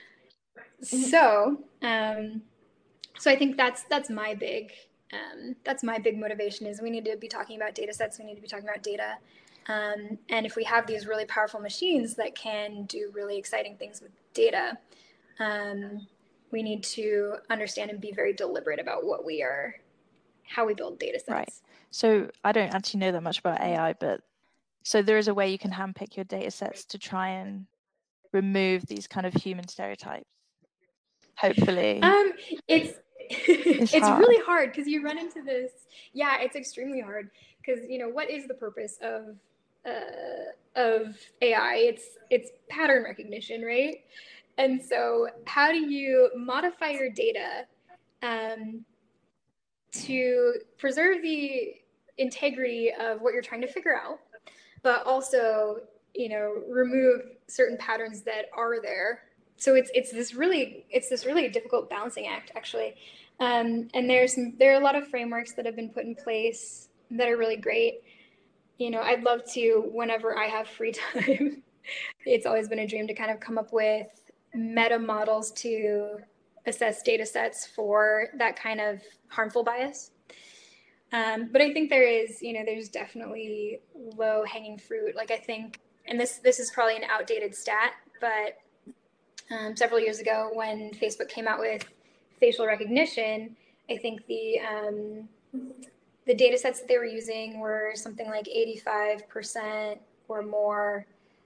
So, um, so I think that's that's my big um, that's my big motivation is we need to be talking about data sets. We need to be talking about data. Um, and if we have these really powerful machines that can do really exciting things with data, um, we need to understand and be very deliberate about what we are, how we build data sets. Right. So I don't actually know that much about A I, but so there is a way you can handpick your data sets to try and remove these kind of human stereotypes. Hopefully. Um, it's it's, it's really hard because you run into this. Yeah, it's extremely hard because, you know, what is the purpose of uh, of A I? It's it's pattern recognition, right? And so how do you modify your data um, to preserve the integrity of what you're trying to figure out, but also, you know, remove certain patterns that are there? So it's it's this really it's this really difficult balancing act, actually. Um, and there's there are a lot of frameworks that have been put in place that are really great. You know, I'd love to, whenever I have free time, it's always been a dream to kind of come up with meta models to assess data sets for that kind of harmful bias. Um, but I think there is, you know, there's definitely low hanging fruit. Like I think, and this this is probably an outdated stat, but um, several years ago when Facebook came out with facial recognition, I think the um, the data sets that they were using were something like eighty-five percent or more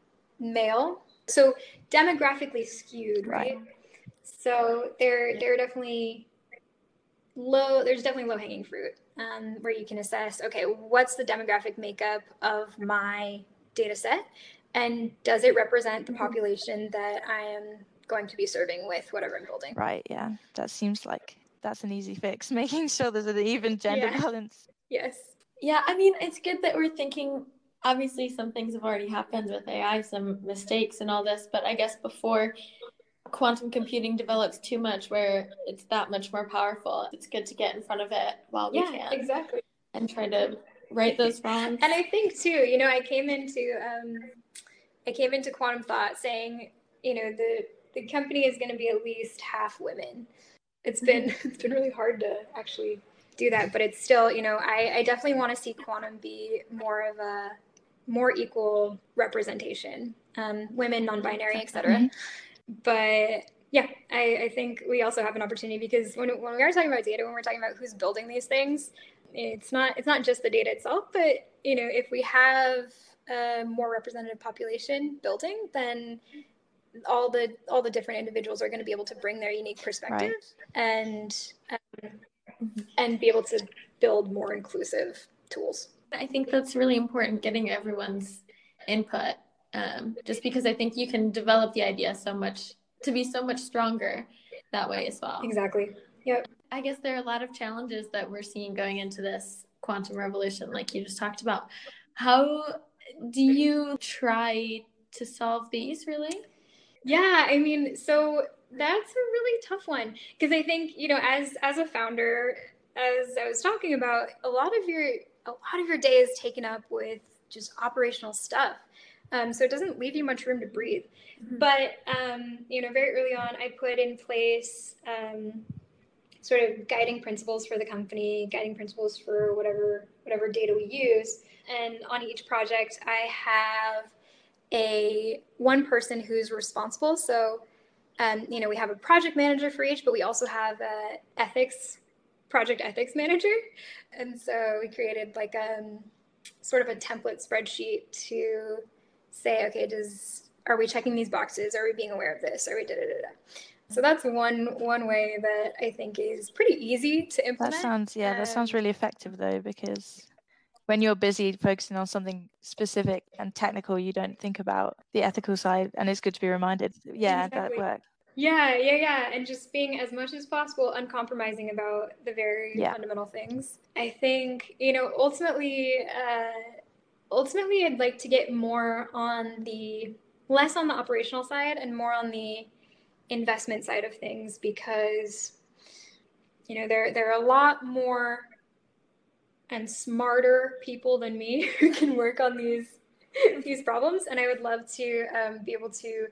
male. So demographically skewed, right? right? So there, there are definitely low, there's definitely low hanging fruit um, where you can assess, okay, what's the demographic makeup of my data set? And does it represent the population that I am going to be serving with whatever I'm building? Right, yeah. That seems like that's an easy fix, making sure there's an even gender yeah. balance. Yes. Yeah, I mean, it's good that we're thinking, obviously some things have already happened with A I, some mistakes and all this, but I guess before quantum computing develops too much where it's that much more powerful, it's good to get in front of it while we yeah, can. Exactly. And try to right those wrongs. And I think too, you know, I came into um, I came into Quantum Thought saying, you know, the the company is going to be at least half women. It's been mm-hmm. it's been really hard to actually do that, but it's still, you know, I, I definitely want to see quantum be more of a more equal representation, um, women, non-binary, et cetera. Mm-hmm. But yeah, I, I think we also have an opportunity because when when we are talking about data, when we're talking about who's building these things, it's not it's not just the data itself, but you know, if we have a more representative population building, then all the all the different individuals are going to be able to bring their unique perspective right. and um, and be able to build more inclusive tools. I think that's really important, getting everyone's input, um, just because I think you can develop the idea so much to be so much stronger that way as well. Exactly. Yep. I guess there are a lot of challenges that we're seeing going into this quantum revolution, like you just talked about. How do you try to solve these, really? Yeah, I mean, so that's a really tough one because I think, you know, as as a founder, as I was talking about, a lot of your a lot of your day is taken up with just operational stuff. Um, so it doesn't leave you much room to breathe. Mm-hmm. But um, you know, very early on, I put in place um, sort of guiding principles for the company, guiding principles for whatever whatever data we use. And on each project, I have a one person who's responsible. So, um, you know, we have a project manager for each, but we also have a ethics, project ethics manager. And so we created like um sort of a template spreadsheet to say, okay, does are we checking these boxes? Are we being aware of this? Are we da da da da? So that's one one way that I think is pretty easy to implement. That sounds yeah, um, that sounds really effective though, because when you're busy focusing on something specific and technical, you don't think about the ethical side, and it's good to be reminded. Yeah, exactly. that worked. Yeah, yeah, yeah. And just being as much as possible uncompromising about the very yeah. fundamental things. I think, you know, ultimately, uh, ultimately, I'd like to get more on the, less on the operational side and more on the investment side of things, because, you know, there, there are a lot more and smarter people than me who can work on these, these problems. And I would love to um, be able to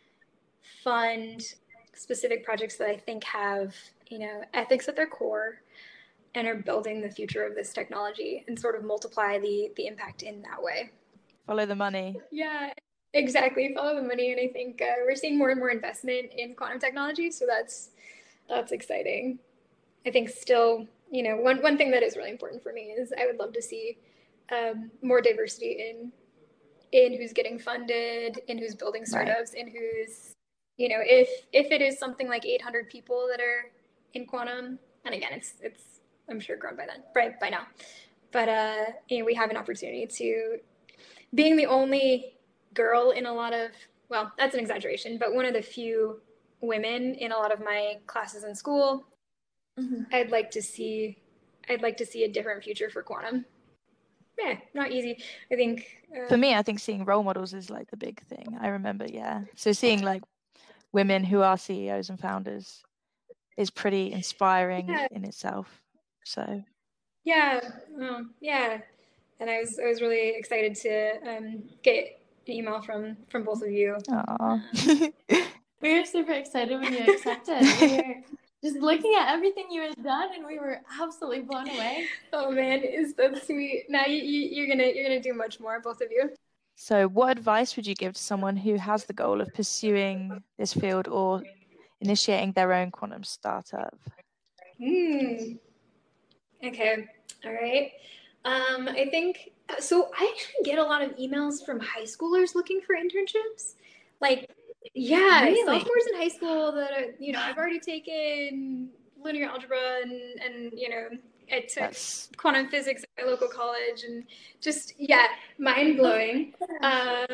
fund specific projects that I think have, you know, ethics at their core and are building the future of this technology and sort of multiply the the impact in that way. Follow the money. Yeah, exactly. Follow the money. And I think uh, we're seeing more and more investment in quantum technology. So that's that's exciting. I think still, you know, one, one thing that is really important for me is I would love to see um, more diversity in in who's getting funded, in who's building startups, right. in who's, you know, if if it is something like eight hundred people that are in quantum, and again, it's it's I'm sure grown by then, right by now, but uh, you know, we have an opportunity to, being the only girl in a lot of, well, that's an exaggeration, but one of the few women in a lot of my classes in school, mm-hmm. I'd like to see, I'd like to see a different future for quantum. Yeah, not easy. I think uh, for me, I think seeing role models is like the big thing. I remember, yeah. So seeing like women who are C E Os and founders is pretty inspiring yeah. in itself. So yeah, um, yeah, and I was I was really excited to um, get an email from from both of you. Aww. We were super excited when you accepted. We were just looking at everything you had done, and we were absolutely blown away. Oh man, is that sweet? Now you, you you're gonna you're gonna do much more, both of you. So what advice would you give to someone who has the goal of pursuing this field or initiating their own quantum startup? Hmm. Okay. All right. Um, I think so. I actually get a lot of emails from high schoolers looking for internships. Like, yeah, Really? sophomores in high school that are, you know, I've already taken linear algebra and and you know, I took That's... quantum physics at my local college, and just yeah, mind blowing. Um,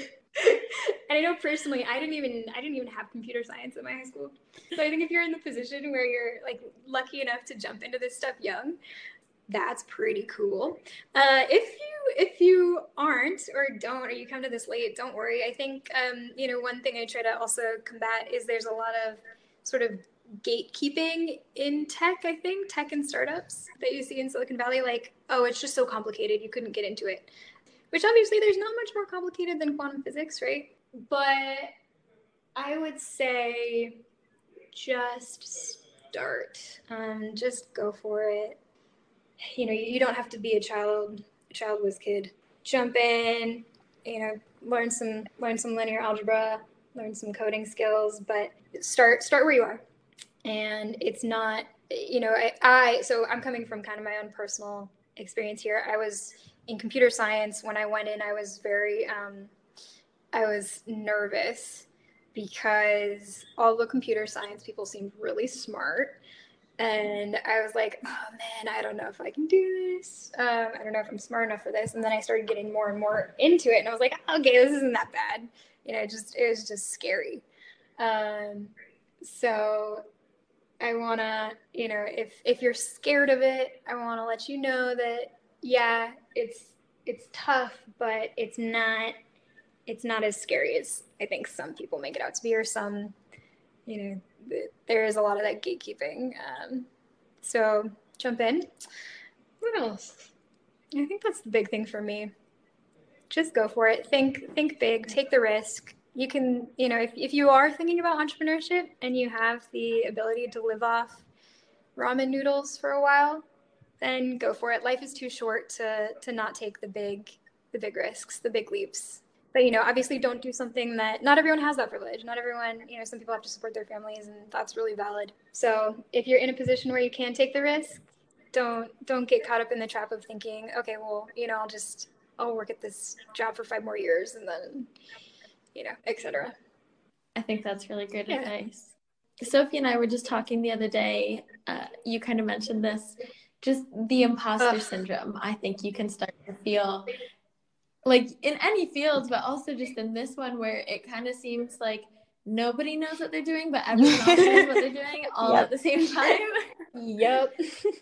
and I know personally, I didn't even I didn't even have computer science at my high school. So I think if you're in the position where you're like lucky enough to jump into this stuff young, that's pretty cool. Uh, if you if you aren't or don't, or you come to this late, don't worry. I think um, you know, one thing I try to also combat is there's a lot of sort of gatekeeping in tech. I think tech and startups that you see in Silicon Valley, like, oh, it's just so complicated, you couldn't get into it. Which obviously there's not much more complicated than quantum physics, right? But I would say just start. Um, just go for it. You know, you don't have to be a child, a child whiz kid. Jump in, you know, learn some, learn some linear algebra, learn some coding skills, but start, start where you are. And it's not, you know, I, I, so I'm coming from kind of my own personal experience here. I was in computer science. When I went in, I was very, um, I was nervous because all the computer science people seemed really smart. And I was like, oh man, I don't know if I can do this. Um, I don't know if I'm smart enough for this. And then I started getting more and more into it. And I was like, okay, this isn't that bad. You know, just, it was just scary. Um, so I want to, you know, if, if you're scared of it, I want to let you know that, yeah, it's, it's tough, but it's not, it's not as scary as I think some people make it out to be, or some, you know, there is a lot of that gatekeeping. Um, so jump in. What else? I think that's the big thing for me. Just go for it. Think, think big, take the risk. You can, you know, if, if you are thinking about entrepreneurship and you have the ability to live off ramen noodles for a while, then go for it. Life is too short to, to not take the big, the big risks, the big leaps. But, you know, obviously don't do something that, not everyone has that privilege. Not everyone, you know, some people have to support their families, and that's really valid. So if you're in a position where you can take the risk, don't, don't get caught up in the trap of thinking, okay, well, you know, I'll just, I'll work at this job for five more years and then, you know, et cetera. I think that's really good Yeah. advice. Sophie and I were just talking the other day. Uh, you kind of mentioned this, just the imposter Ugh. syndrome. I think you can start to feel like in any field, but also just in this one where it kind of seems like nobody knows what they're doing, but everyone else knows what they're doing all yep. at the same time. Yep.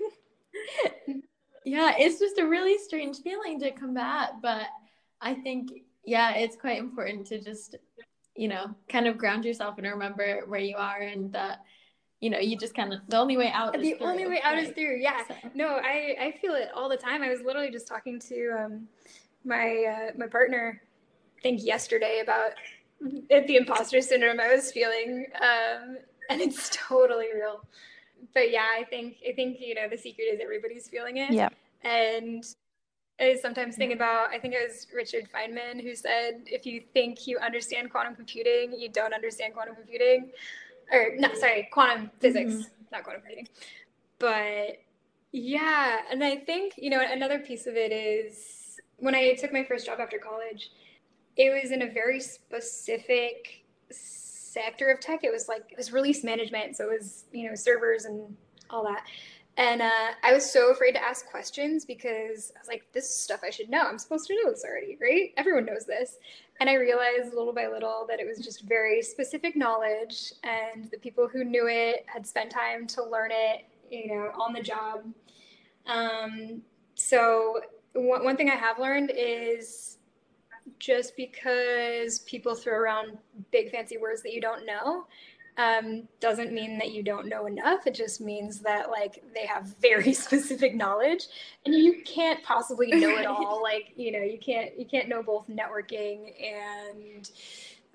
Yeah, it's just a really strange feeling to combat, but I think, yeah, it's quite important to just, you know, kind of ground yourself and remember where you are, and that, you know, you just kind of, the only way out the is through. only way out right? is through. Yeah. So. No, I, I feel it all the time. I was literally just talking to um, my, uh, my partner, I think yesterday, about the imposter syndrome I was feeling. Um, and it's totally real. But yeah, I think, I think, you know, the secret is everybody's feeling it. Yeah. And I sometimes think about, I think it was Richard Feynman who said, if you think you understand quantum computing, you don't understand quantum computing. Or, no, sorry, quantum physics, mm-hmm. not quantum computing. But yeah, and I think, you know, another piece of it is when I took my first job after college, it was in a very specific sector of tech. It was like, it was release management. So it was, you know, servers and all that. And uh, I was so afraid to ask questions because I was like, this is stuff I should know. I'm supposed to know this already, right? Everyone knows this. And I realized little by little that it was just very specific knowledge, and the people who knew it had spent time to learn it, you know, on the job. Um, so one, one thing I have learned is just because people throw around big fancy words that you don't know, Um, doesn't mean that you don't know enough. It just means that, like, they have very specific knowledge, and you can't possibly know it all. Like, you know, you can't you can't know both networking and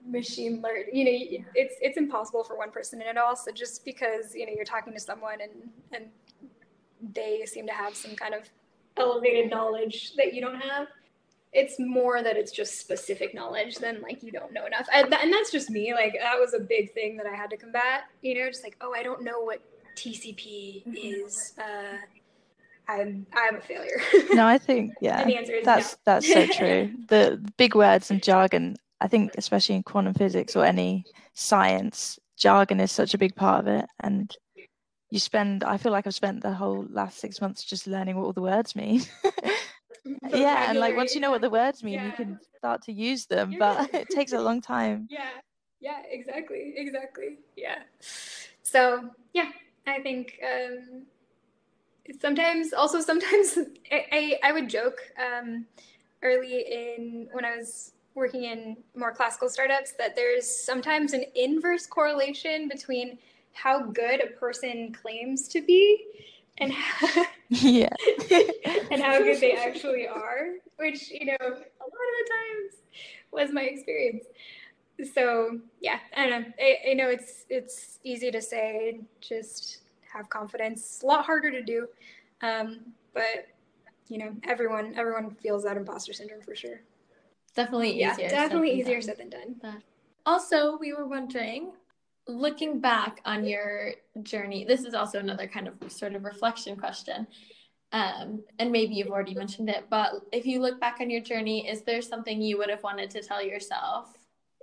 machine learning, you know, it's it's impossible for one person to know it all. So just because, you know, you're talking to someone and and they seem to have some kind of elevated knowledge that you don't have, it's more that it's just specific knowledge than like you don't know enough. And, and that's just me. Like that was a big thing that I had to combat, you know, just like, oh, I don't know what T C P is. Uh, I'm I'm a failure. No, I think, yeah, And the answer is that's no. that's so true. The big words and jargon, I think especially in quantum physics or any science, jargon is such a big part of it. And you spend, I feel like I've spent the whole last six months just learning what all the words mean. Yeah, and like once you know what the words mean, yeah. you can start to use them, You're but good. it takes a long time. Yeah, yeah, exactly, exactly. Yeah. So yeah, I think um, sometimes, also sometimes I, I, I would joke um, early in when I was working in more classical startups that there's sometimes an inverse correlation between how good a person claims to be and how, Yeah. and how good they actually are, which, you know, a lot of the times was my experience. So yeah, I don't know. I, I know it's it's easy to say, just have confidence. It's a lot harder to do, um, but you know, everyone everyone feels that imposter syndrome for sure. Definitely Yeah, easier. definitely said than easier done. said than done. But also, we were wondering, looking back on your journey, this is also another kind of sort of reflection question. Um, and maybe you've already mentioned it, but if you look back on your journey, is there something you would have wanted to tell yourself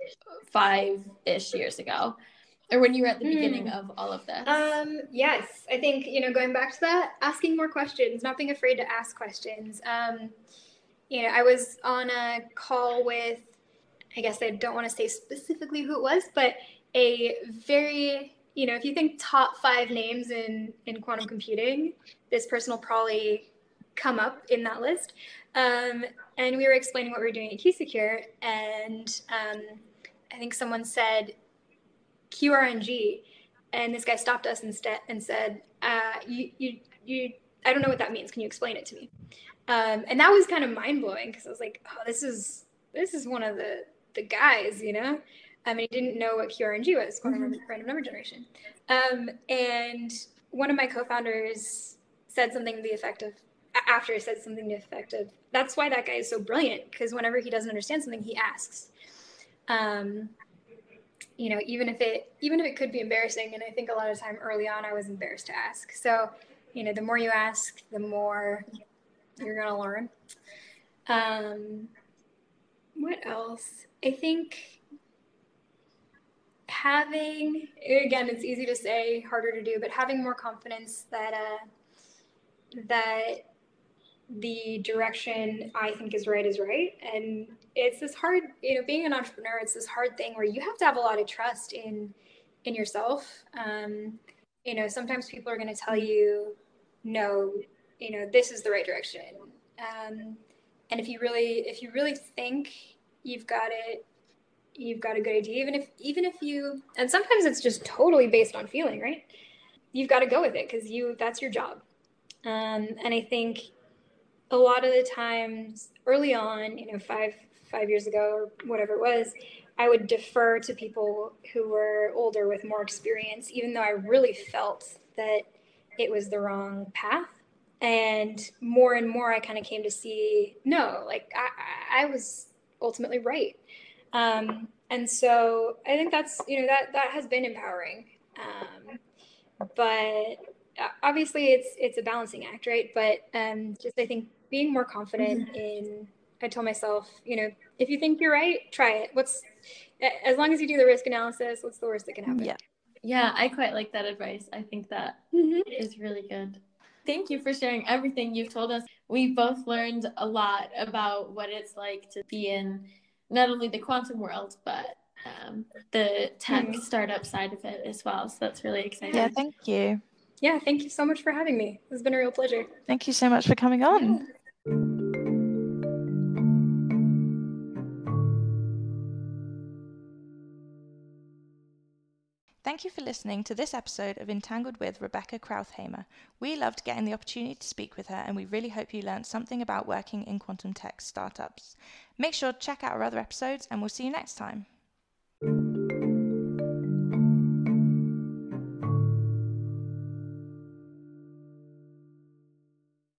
five-ish years ago, or when you were at the mm. beginning of all of this? Um, yes, I think, you know, going back to that, asking more questions, not being afraid to ask questions. Um, you know, I was on a call with, I guess I don't want to say specifically who it was, but a very, you know, if you think top five names in, in quantum computing, this person will probably come up in that list. Um, and we were explaining what we were doing at Q-Secure, and um, I think someone said Q R N G, and this guy stopped us instead and said, uh, you, you, you, I don't know what that means. Can you explain it to me? Um, and that was kind of mind blowing because I was like, oh, this is, this is one of the, the guys, you know? I mean, he didn't know what Q R N G was, quantum mm-hmm. random number generation. Um, and one of my co-founders said something to the effect of, after he said something to the effect of, that's why that guy is so brilliant, because whenever he doesn't understand something, he asks. Um, you know, even if it, even if it could be embarrassing, and I think a lot of time early on, I was embarrassed to ask. So, you know, the more you ask, the more you're going to learn. Um, what else? I think having, again, it's easy to say, harder to do, but having more confidence that, uh, that the direction I think is right is right. And it's this hard, you know, being an entrepreneur, it's this hard thing where you have to have a lot of trust in, in yourself. Um, you know, sometimes people are going to tell you, no, you know, this is the right direction. Um, and if you really, if you really think you've got it, you've got a good idea, even if, even if you, and sometimes it's just totally based on feeling, right? You've got to go with it because you, that's your job. Um, and I think a lot of the times early on, you know, five, five years ago or whatever it was, I would defer to people who were older with more experience, even though I really felt that it was the wrong path. And more and more, I kind of came to see, no, like I, I was ultimately right. Um, and so I think that's, you know, that, that has been empowering. Um, but obviously it's, it's a balancing act, right? But um, just, I think being more confident mm-hmm. in, I told myself, you know, if you think you're right, try it. What's, as long as you do the risk analysis, what's the worst that can happen? Yeah. Yeah. I quite like that advice. I think that mm-hmm. is really good. Thank you for sharing everything you've told us. We've both learned a lot about what it's like to be in not only the quantum world, but um, the tech mm. startup side of it as well. So that's really exciting. Yeah, thank you. Yeah, thank you so much for having me. It's been a real pleasure. Thank you so much for coming on. Yeah. Thank you for listening to this episode of Entangled with Rebecca Krauthamer. We loved getting the opportunity to speak with her, and we really hope you learned something about working in quantum tech startups. Make sure to check out our other episodes, and we'll see you next time.